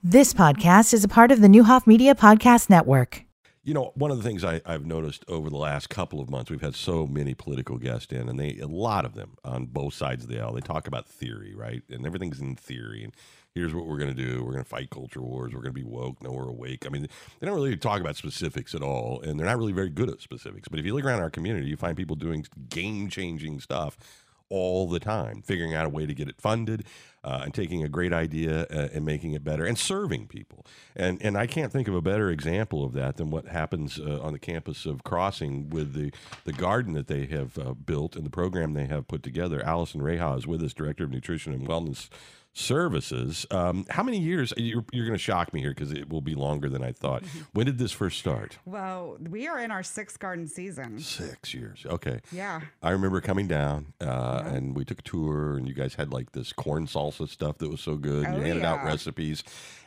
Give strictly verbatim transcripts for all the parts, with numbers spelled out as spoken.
This podcast is a part of the Newhoff Media Podcast Network. You know, one of the things I, I've noticed over the last couple of months, we've had so many political guests in, and they a lot of them on both sides of the aisle, they talk about theory, right? And everything's in theory. And here's what we're going to do. We're going to fight culture wars. We're going to be woke. No, we're awake. I mean, they don't really talk about specifics at all, and they're not really very good at specifics. But if you look around our community, you find people doing game-changing stuff all the time, figuring out a way to get it funded uh, and taking a great idea uh, and making it better and serving people. And and I can't think of a better example of that than what happens uh, on the campus of Crossing with the, the garden that they have uh, built and the program they have put together. Allison Reha is with us, Director of Nutrition and Wellness Services. Um, how many years? You're, you're going to shock me here because it will be longer than I thought. When did this first start? Well, we are in our sixth garden season. Six years. Okay. Yeah. I remember coming down uh, Yeah. and we took a tour and you guys had like this corn salsa stuff that was so good. Oh, you handed out yeah. recipes.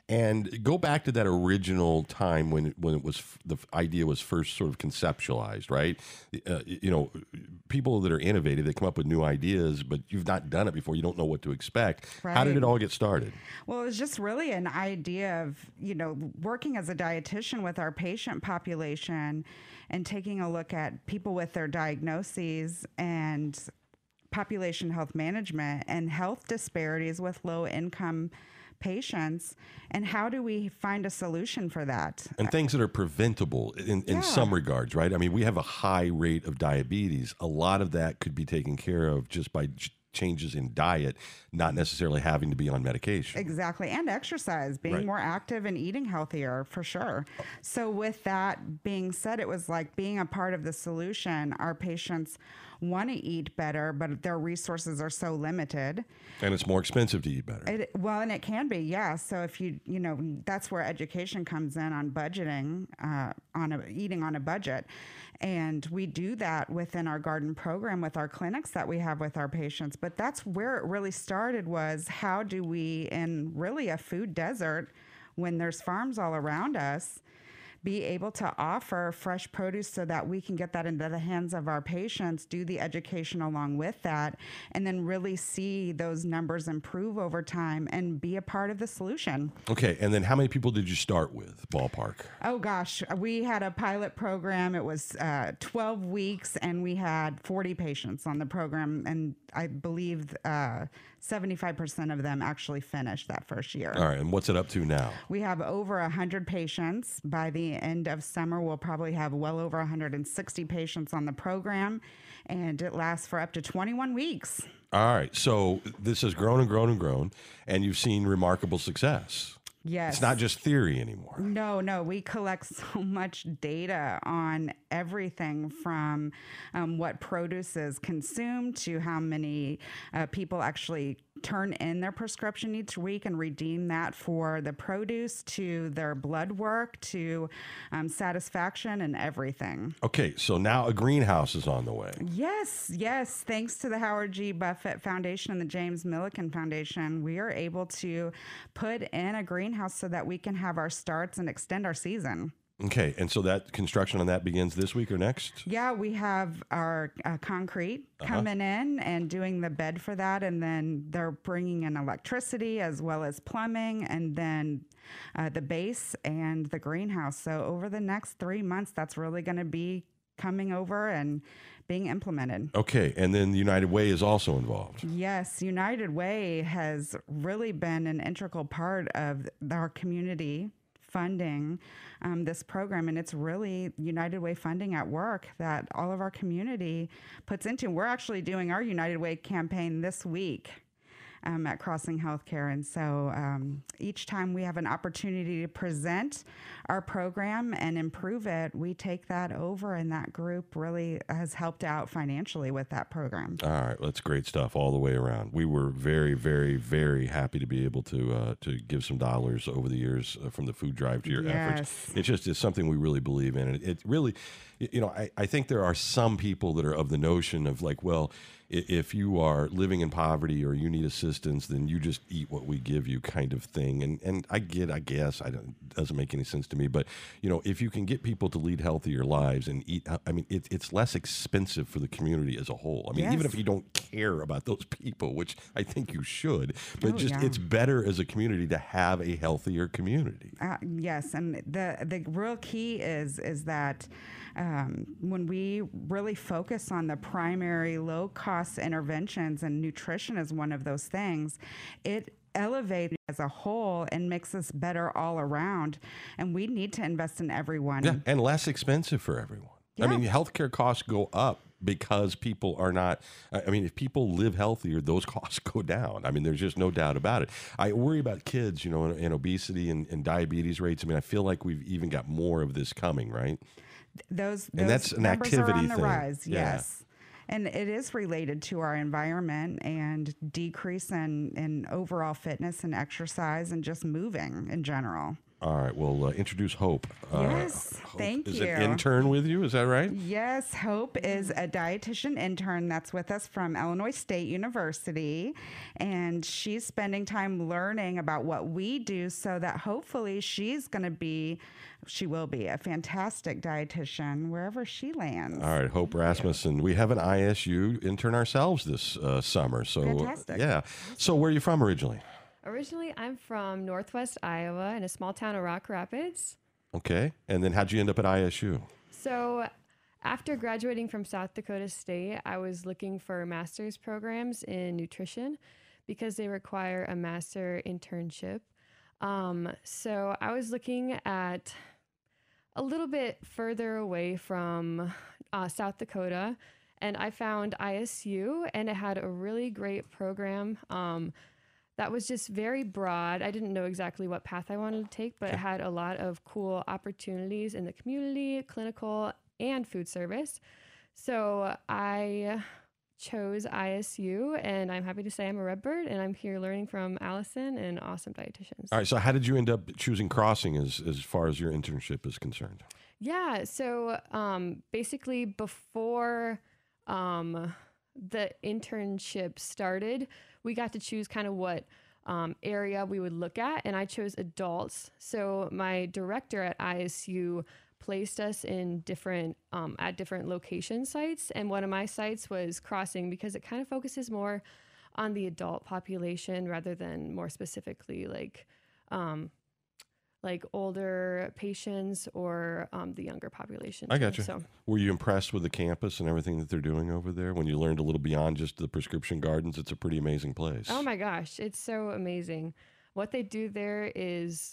And go back to that original time when when it was the idea was first sort of conceptualized, right? Uh, you know, people that are innovative, they come up with new ideas, but you've not done it before. You don't know what to expect. How did Right. it all get started? Well, it was just really an idea of, you know, working as a dietitian with our patient population and taking a look at people with their diagnoses and population health management and health disparities with low income patients, and how do we find a solution for that? And things that are preventable in, in Yeah. some regards, right? I mean, we have a high rate of diabetes. A lot of that could be taken care of just by ch- changes in diet, not necessarily having to be on medication. Exactly. And exercise, being Right. more active and eating healthier for sure. So with that being said, it was like being a part of the solution. Our patients want to eat better, but their resources are so limited. And it's more expensive to eat better. It, well, and it can be, yeah. So if you, you know, that's where education comes in on budgeting, uh, on a, eating on a budget. And we do that within our garden program with our clinics that we have with our patients. But that's where it really started, was how do we, in really a food desert, when there's farms all around us, be able to offer fresh produce so that we can get that into the hands of our patients, do the education along with that, and then really see those numbers improve over time and be a part of the solution. Okay, and then how many people did you start with, ballpark? Oh gosh, we had a pilot program. It was uh, twelve weeks, and we had forty patients on the program, and I believe uh, seventy-five percent of them actually finished that first year. All right, and what's it up to now? We have over one hundred patients. By the end of summer, we'll probably have well over one hundred sixty patients on the program, and it lasts for up to twenty-one weeks. All right, so this has grown and grown and grown, and you've seen remarkable success. Yes. It's not just theory anymore. No, no. We collect so much data on everything from um, what produce is consumed to how many uh, people actually turn in their prescription each week and redeem that for the produce, to their blood work, to um, satisfaction and everything. Okay, so now a greenhouse is on the way. Yes, yes. Thanks to the Howard G. Buffett Foundation and the James Milliken Foundation, we are able to put in a greenhouse so that we can have our starts and extend our season. Okay, and so that construction on that begins this week or next? Yeah, we have our uh, concrete Uh-huh. coming in and doing the bed for that, and then they're bringing in electricity as well as plumbing, and then uh, the base and the greenhouse. So over the next three months, that's really going to be coming over and being implemented. Okay, and then United Way is also involved. Yes, United Way has really been an integral part of our community funding um, this program, and it's really United Way funding at work that all of our community puts into. We're actually doing our United Way campaign this week um, at Crossing Healthcare, and so um, each time we have an opportunity to present our program and improve it, we take that over, and that group really has helped out financially with that program. All right, that's great stuff all the way around. We were very, very, very happy to be able to uh, to give some dollars over the years uh, from the food drive to your efforts. Yes. It's just it's something we really believe in. And it, it really, you know, I, I think there are some people that are of the notion of like, well, i- if you are living in poverty or you need assistance, then you just eat what we give you, kind of thing. And and I get, I guess, I don't, it doesn't make any sense to me. But you know, if you can get people to lead healthier lives and eat, I mean, it, it's less expensive for the community as a whole. I mean, Yes. even if you don't care about those people, which I think you should, but Oh, just yeah. it's better as a community to have a healthier community. Uh, yes, and the the real key is is that um, when we really focus on the primary low cost interventions, and nutrition is one of those things, it elevates as a whole and makes us better all around. And we need to invest in everyone. Yeah, and less expensive for everyone. I Yeah. mean, healthcare costs go up because people are not, I I mean, if people live healthier, those costs go down. I mean, there's just no doubt about it. I worry about kids, you know, and, and obesity and, and diabetes rates. I mean, I feel like we've even got more of this coming, right? Those, And those that's an numbers activity are on the thing. rise. Yeah. Yes. And it is related to our environment and decrease in, in overall fitness and exercise and just moving in general. All right, well, uh, introduce Hope. Uh, Yes, Hope thank is you. an intern with you, is that right? Yes, Hope is a dietitian intern that's with us from Illinois State University, and she's spending time learning about what we do so that hopefully she's going to be, she will be a fantastic dietitian wherever she lands. All right, Hope Rasmussen. We have an I S U intern ourselves this uh, summer. So, Fantastic. yeah. So, where are you from originally? Originally, I'm from Northwest Iowa in a small town of Rock Rapids. Okay. And then how'd you end up at I S U? So after graduating from South Dakota State, I was looking for master's programs in nutrition because they require a master internship. Um, so I was looking at a little bit further away from uh, South Dakota, and I found I S U, and it had a really great program. Um, That was just very broad. I didn't know exactly what path I wanted to take, but it had a lot of cool opportunities in the community, clinical, and food service. So I chose I S U, and I'm happy to say I'm a Redbird, and I'm here learning from Allison and awesome dietitians. All right. So, how did you end up choosing Crossing as, as far as your internship is concerned? Yeah, so um, basically before um, the internship started, we got to choose kind of what um, area we would look at, and I chose adults. So my director at I S U placed us in different um, at different location sites, and one of my sites was Crossing because it kind of focuses more on the adult population rather than more specifically like um, like older patients or um, the younger population. I too. got you. So Were you impressed with the campus and everything that they're doing over there? When you learned a little beyond just the prescription gardens, it's a pretty amazing place. oh my gosh, it's so amazing. What they do there is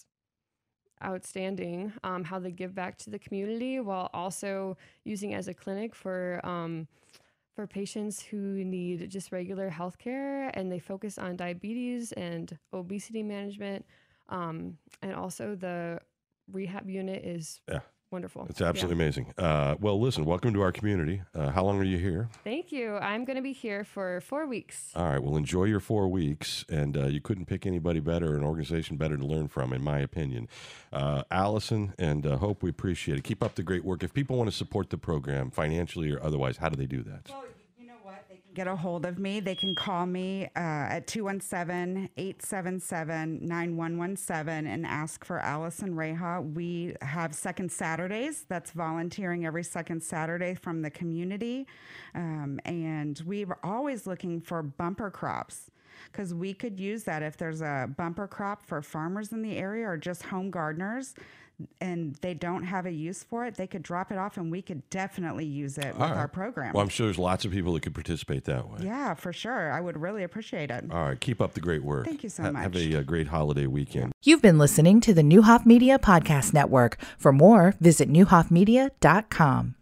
outstanding. Um, how they give back to the community while also using as a clinic for um, for patients who need just regular health care, and they focus on diabetes and obesity management. Um, and also the rehab unit is Yeah. wonderful. It's absolutely amazing. Uh, well, listen, welcome to our community. Uh, how long are you here? Thank you. I'm going to be here for four weeks. All right. Well, enjoy your four weeks. And uh, you couldn't pick anybody better, an organization better to learn from, in my opinion. Uh, Allison and uh, Hope, we appreciate it. Keep up the great work. If people want to support the program financially or otherwise, how do they do that? Well, you know what? They can get a hold of me. They can call me uh, at two one seven, eight seven seven, nine one one seven and ask for Allison Reha. We have second Saturdays. That's volunteering every second Saturday from the community. Um, and we were always looking for bumper crops, because we could use that if there's a bumper crop for farmers in the area or just home gardeners and they don't have a use for it, they could drop it off and we could definitely use it with All right. our program. Well, I'm sure there's lots of people that could participate that way. Yeah, for sure. I would really appreciate it. All right. Keep up the great work. Thank you so Ha- much. Have a, uh great holiday weekend. You've been listening to the Newhoff Media Podcast Network. For more, visit newhoff media dot com.